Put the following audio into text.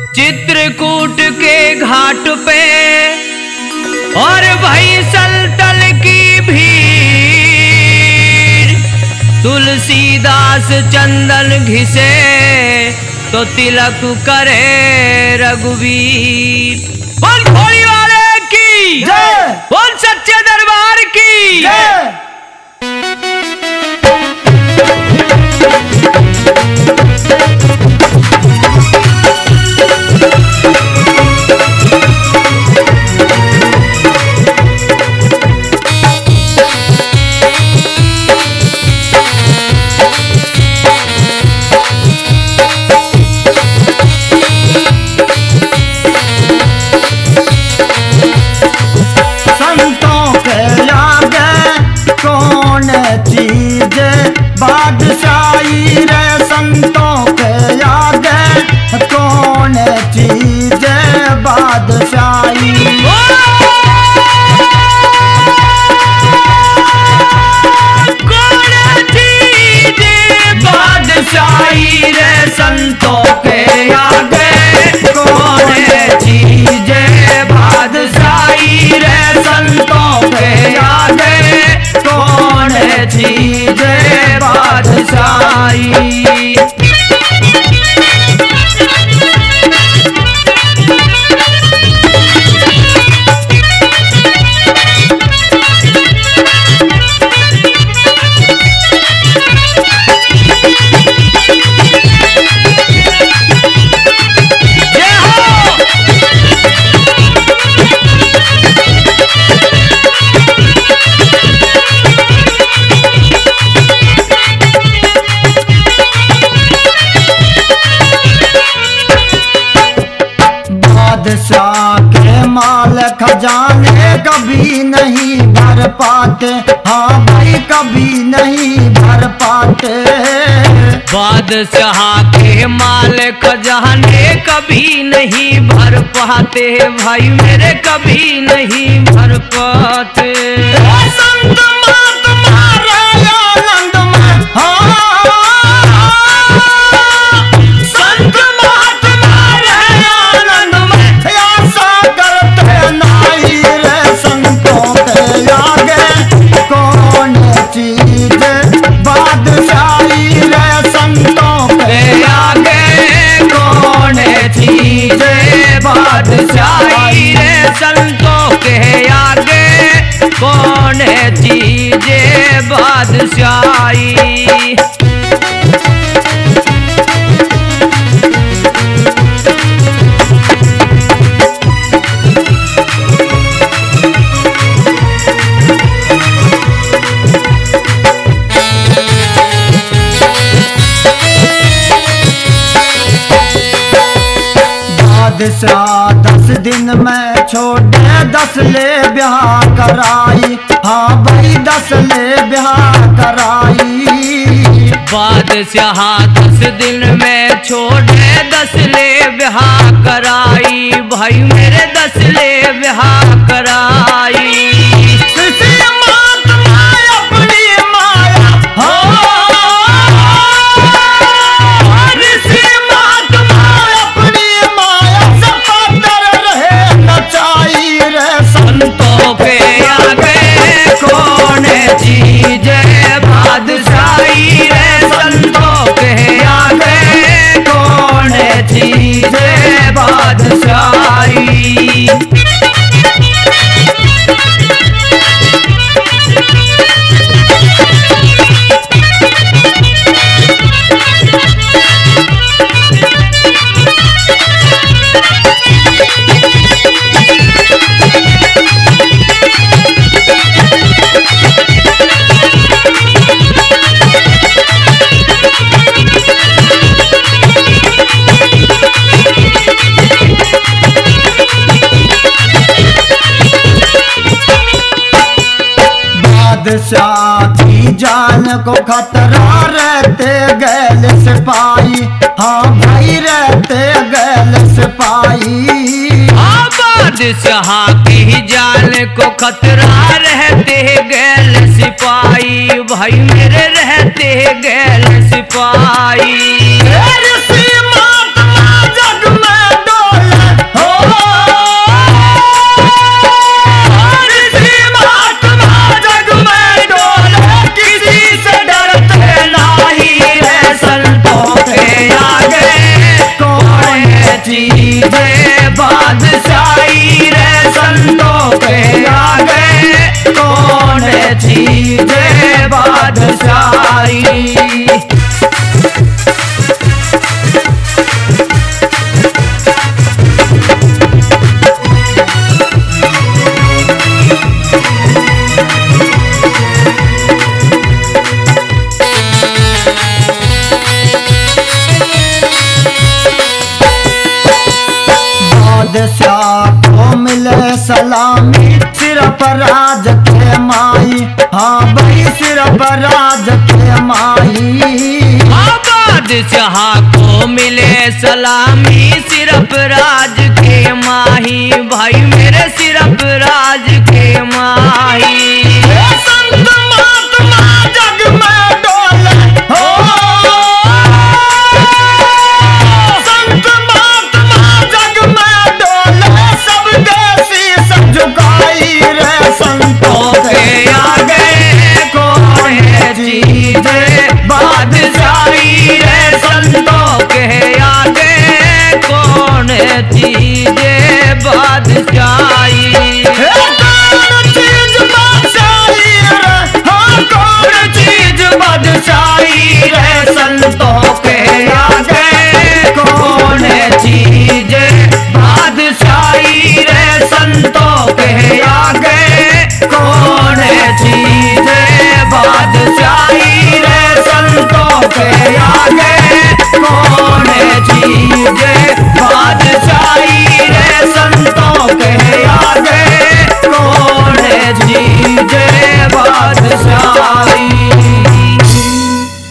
चित्रकूट के घाट पे और भाई सलतल की भीड़, तुलसीदास चंदन घिसे तो तिलक करे रघुवीर। बोल भोली वाले की जय, बोल सच्चे दरबार की जय। बादशाही रे संतों के आगे कौन चीज बादशाही। कौन चीज बादशाही रे संतों के आगे कौन चीज बादशाही रे संतों के आगे कौन चीज बादशाही। बादशाह के माल खजाने कभी नहीं भर पाते, हाँ भाई कभी नहीं भर पाते। बादशाह के माल खजाने कभी नहीं भर पाते, भाई मेरे कभी नहीं भर पाते। संत महात्मा आनंद में, संत महात्मा आनंद में ऐसा करते नाई रे संतों के आगे कौन चीज बादशाही रे संतों के आगे कौन चीज बादशाही रे संतों के आगे कौन चीज बादशाही। बादशाह 10 दिन में छोड़े 10 ले ब्याह कराई, हाँ भाई 10 ले ब्याह कराई। बादशाह 10 दिन में छोड़े 10 ले ब्याह कराई, भाई मेरे 10 ले ब्याह कराई। संतों के आगे कौन चीज बादशाही रे संतों के आगे कौन चीज बादशाही। बादशाह की जान को खतरा रहते गैल सिपाही, हाँ भाई रहते गैल सिपाही। बादशाह की जान को खतरा रहते गैल सिपाही, भाई मेरे रहते गैल सिपाही। जग में चीज बादशाही रे संतों के आगे कौन चीज बादशाही। बादशाह को मिले सलामी सिर पर राज के माई, हाँ भाई सिर पर राज के माई। बादशाह को मिले सलामी सिर्फ राज के माही, भाई मेरे सिर्फ राज के माही। संत महात्मा जग में डोले हो, संत महात्मा जग में डोले, सब देसी सब झुकाई रे संतों के आगे कौन है चीज बादशाही रे संतों के आगे कौन चीज